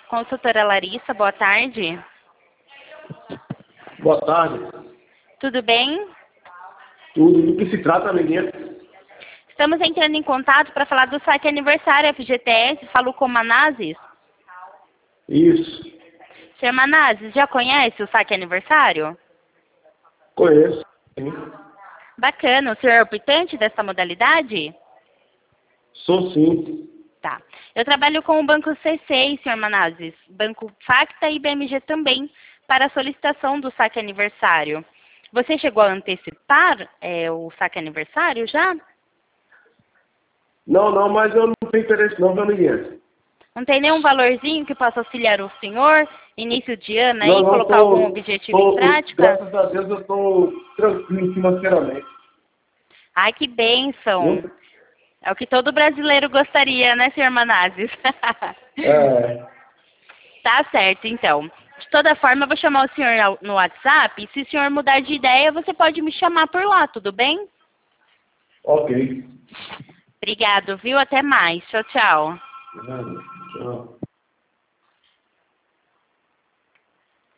Consultora Larissa, boa tarde. Boa tarde. Tudo bem? Tudo. Do que se trata, amiguinha? Estamos entrando em contato para falar do saque aniversário FGTS. Falou com o Manazes? Isso. Senhor Manazes, já conhece o saque aniversário? Conheço. Sim. Bacana. O senhor é optante dessa modalidade? Sou sim. Tá. Eu trabalho com o Banco C6, senhor Manazes, Banco Facta e BMG também, para a solicitação do saque aniversário. Você chegou a antecipar o saque aniversário já? Não, mas eu não tenho interesse não, meu amiguinha. Não tem nenhum valorzinho que possa auxiliar o senhor, início de ano aí, Não, colocar algum objetivo em prática? Graças a Deus eu estou tranquilo financeiramente. Ai, que bênção! Viu? É o que todo brasileiro gostaria, né, senhor Manazes? É. Tá certo, então. De toda forma, eu vou chamar o senhor no WhatsApp, e se o senhor mudar de ideia, você pode me chamar por lá, tudo bem? Ok. Obrigado, viu? Até mais. Tchau, tchau. Tchau.